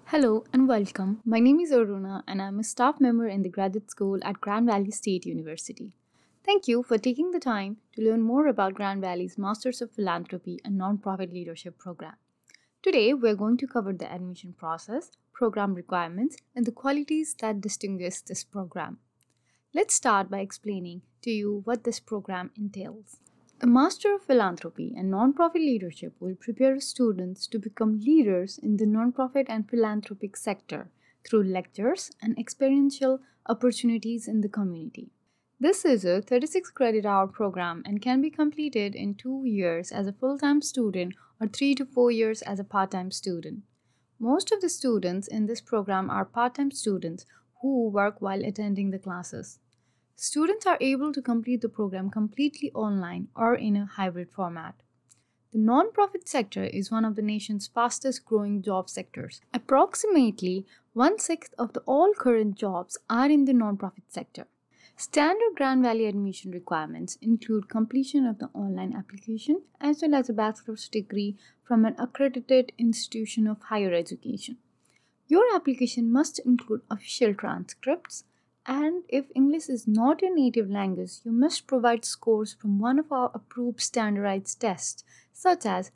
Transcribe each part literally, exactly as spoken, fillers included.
Hello and welcome. My name is Aruna and I'm a staff member in the graduate school at Grand Valley State University. Thank you for taking the time to learn more about Grand Valley's Masters of Philanthropy and Nonprofit Leadership program. Today, we're going to cover the admission process, program requirements, and the qualities that distinguish this program. Let's start by explaining to you what this program entails. The Master of Philanthropy and Nonprofit Leadership will prepare students to become leaders in the nonprofit and philanthropic sector through lectures and experiential opportunities in the community. This is a thirty-six credit hour program and can be completed in two years as a full-time student or three to four years as a part-time student. Most of the students in this program are part-time students who work while attending the classes. Students are able to complete the program completely online or in a hybrid format. The nonprofit sector is one of the nation's fastest growing job sectors. Approximately one-sixth of the all current jobs are in the nonprofit sector. Standard Grand Valley admission requirements include completion of the online application as well as a bachelor's degree from an accredited institution of higher education. Your application must include official transcripts, and if English is not your native language, you must provide scores from one of our approved standardized tests such as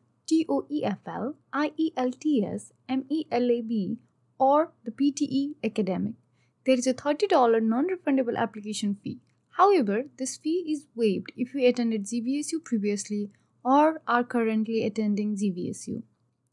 TOEFL, I E L T S, MELAB, or the P T E Academic. There is a thirty dollars non-refundable application fee. However, this fee is waived if you attended Z V S U previously or are currently attending Z V S U.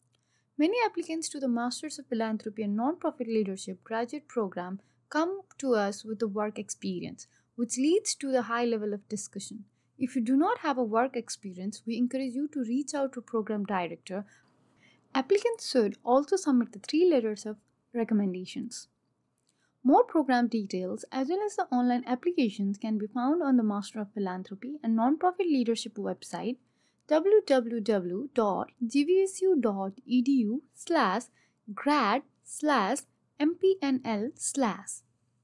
Many applicants to the Masters of Philanthropy and Nonprofit Leadership graduate program come to us with a work experience, which leads to the high level of discussion. If you do not have a work experience, we encourage you to reach out to program director. Applicants should also submit the three letters of recommendations. More program details as well as the online applications can be found on the Master of Philanthropy and Nonprofit Leadership website w w w dot g v s u dot e d u slash grad slash M P N L slash.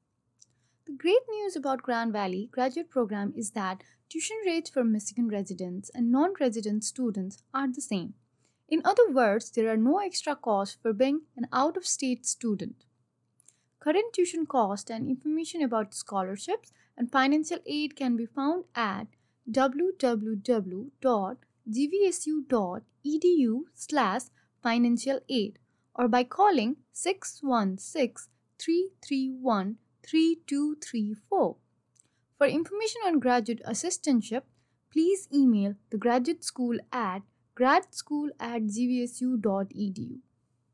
The great news about Grand Valley graduate program is that tuition rates for Michigan residents and non-resident students are the same. In other words, there are no extra costs for being an out-of-state student. Current tuition cost and information about scholarships and financial aid can be found at w w w dot g v s u dot e d u slash financial aid or by calling six one six, three three one, three two three four. For information on graduate assistantship, please email the graduate school at gradschool at g v s u dot e d u.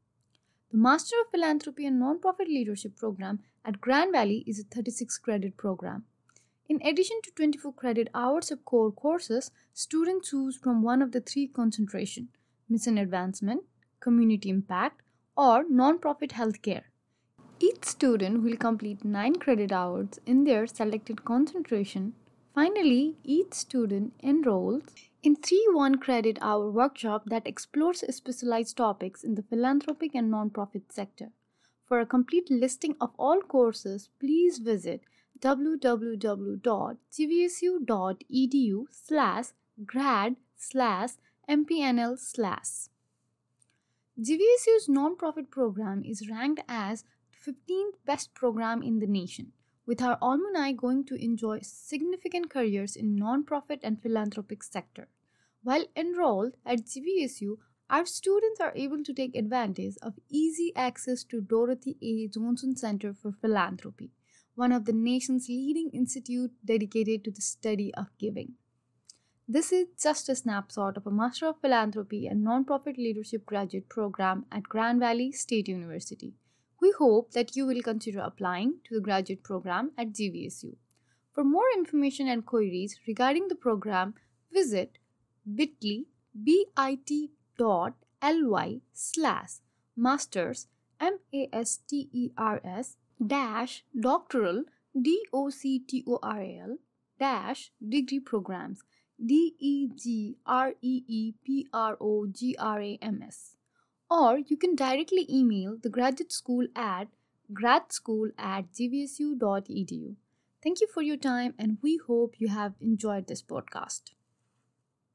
The Master of Philanthropy and Nonprofit Leadership program at Grand Valley is a thirty-six credit program. In addition to twenty-four credit hours of core courses, students choose from one of the three concentration: mission advancement, community impact, or nonprofit healthcare. Each student will complete nine credit hours in their selected concentration. Finally, each student enrolls in three one credit hour workshop that explores specialized topics in the philanthropic and nonprofit sector. For a complete listing of all courses, please visit w w w dot g v s u dot e d u slash grad slash M P N L slash. G V S U's nonprofit program is ranked as the fifteenth best program in the nation, with our alumni going to enjoy significant careers in nonprofit and philanthropic sector. While enrolled at G V S U, our students are able to take advantage of easy access to Dorothy A. Johnson Center for Philanthropy, one of the nation's leading institutes dedicated to the study of giving. This is just a snapshot of a Master of Philanthropy and Nonprofit Leadership graduate program at Grand Valley State University. We hope that you will consider applying to the graduate program at G V S U. For more information and queries regarding the program, visit bit.ly bit dot ly slash masters M A S T E R S dash doctoral D O C T O R A L dash degree programs D E G R E E P R O G R A M S. Or you can directly email the graduate school at gradschool at g v s u dot e d u. Thank you for your time and we hope you have enjoyed this podcast.